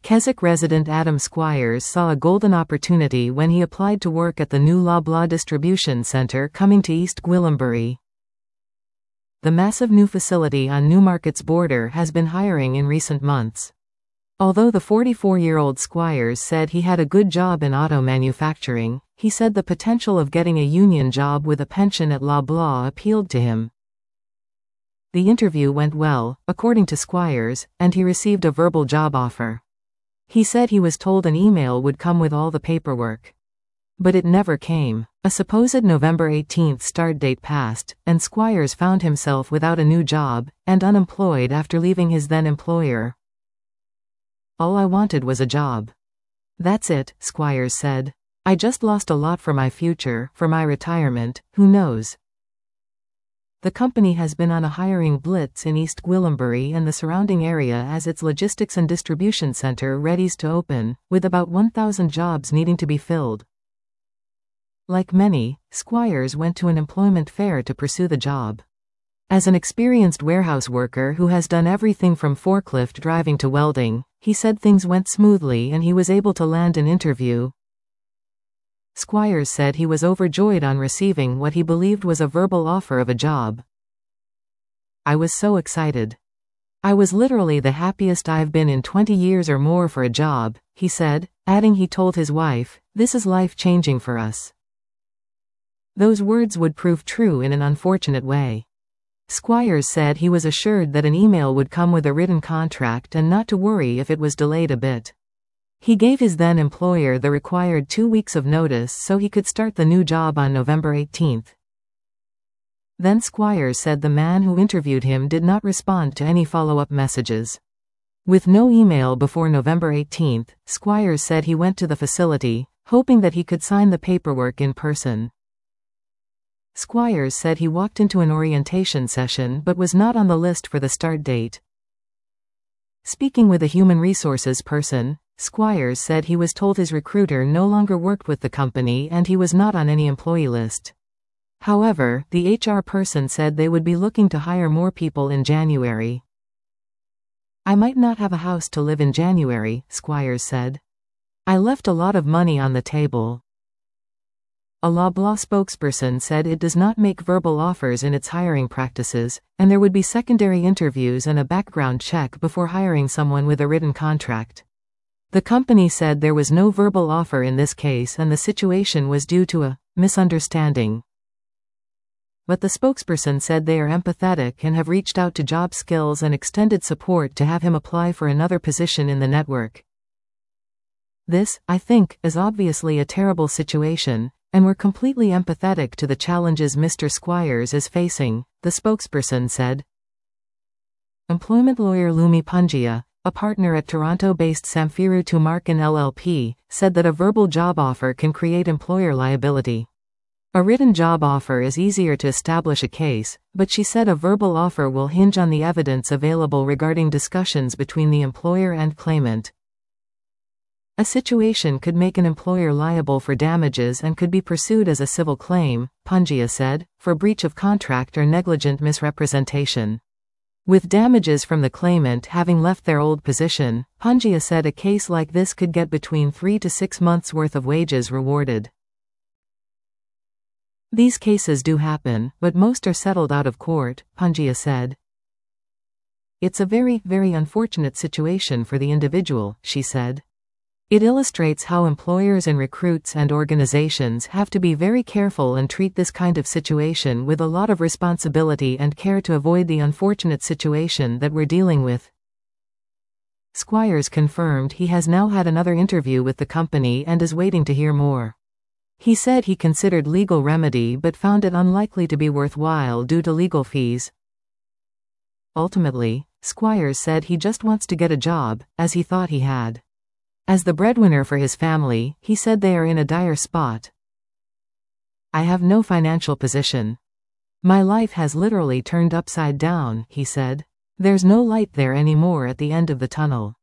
Keswick resident Adam Squires saw a golden opportunity when he applied to work at the new Loblaw distribution centre coming to East Gwillimbury. The massive new facility on Newmarket's border has been hiring in recent months. Although the 44-year-old Squires said he had a good job in auto manufacturing, he said the potential of getting a union job with a pension at Loblaw appealed to him. The interview went well, according to Squires, and he received a verbal job offer. He said he was told an email would come with all the paperwork. But it never came. A supposed November 18 start date passed, and Squires found himself without a new job, and unemployed after leaving his then employer. "All I wanted was a job. That's it," Squires said. "I just lost a lot for my future, for my retirement, who knows." The company has been on a hiring blitz in East Gwillimbury and the surrounding area as its logistics and distribution centre readies to open, with about 1,000 jobs needing to be filled. Like many, Squires went to an employment fair to pursue the job. As an experienced warehouse worker who has done everything from forklift driving to welding, he said things went smoothly and he was able to land an interview. Squires said he was overjoyed on receiving what he believed was a verbal offer of a job. "I was so excited. I was literally the happiest I've been in 20 years or more for a job," he said, adding he told his wife, "This is life-changing for us." Those words would prove true in an unfortunate way. Squires said he was assured that an email would come with a written contract and not to worry if it was delayed a bit. He gave his then employer the required 2 weeks of notice so he could start the new job on November 18. Then Squires said the man who interviewed him did not respond to any follow-up messages. With no email before November 18, Squires said he went to the facility, hoping that he could sign the paperwork in person. Squires said he walked into an orientation session but was not on the list for the start date. Speaking with a human resources person, Squires said he was told his recruiter no longer worked with the company and he was not on any employee list. However, the HR person said they would be looking to hire more people in January. "I might not have a house to live in January," Squires said. "I left a lot of money on the table." A Loblaw spokesperson said it does not make verbal offers in its hiring practices, and there would be secondary interviews and a background check before hiring someone with a written contract. The company said there was no verbal offer in this case and the situation was due to a misunderstanding. But the spokesperson said they are empathetic and have reached out to Job Skills and extended support to have him apply for another position in the network. "This, I think, is obviously a terrible situation, and we're completely empathetic to the challenges Mr. Squires is facing," the spokesperson said. Employment lawyer Lumi Pungia, a partner at Toronto-based Samfiru Tumarkin LLP, said that a verbal job offer can create employer liability. A written job offer is easier to establish a case, but she said a verbal offer will hinge on the evidence available regarding discussions between the employer and claimant. A situation could make an employer liable for damages and could be pursued as a civil claim, Pungia said, for breach of contract or negligent misrepresentation. With damages from the claimant having left their old position, Pungia said a case like this could get between 3 to 6 months' worth of wages rewarded. "These cases do happen, but most are settled out of court," Pungia said. "It's a very, very unfortunate situation for the individual," she said. It illustrates how employers and recruits and organizations have to be very careful and treat this kind of situation with a lot of responsibility and care to avoid the unfortunate situation that we're dealing with. Squires confirmed he has now had another interview with the company and is waiting to hear more. He said he considered legal remedy but found it unlikely to be worthwhile due to legal fees. Ultimately, Squires said he just wants to get a job, as he thought he had. As the breadwinner for his family, he said they are in a dire spot. "I have no financial position. My life has literally turned upside down," he said. "There's no light there anymore at the end of the tunnel."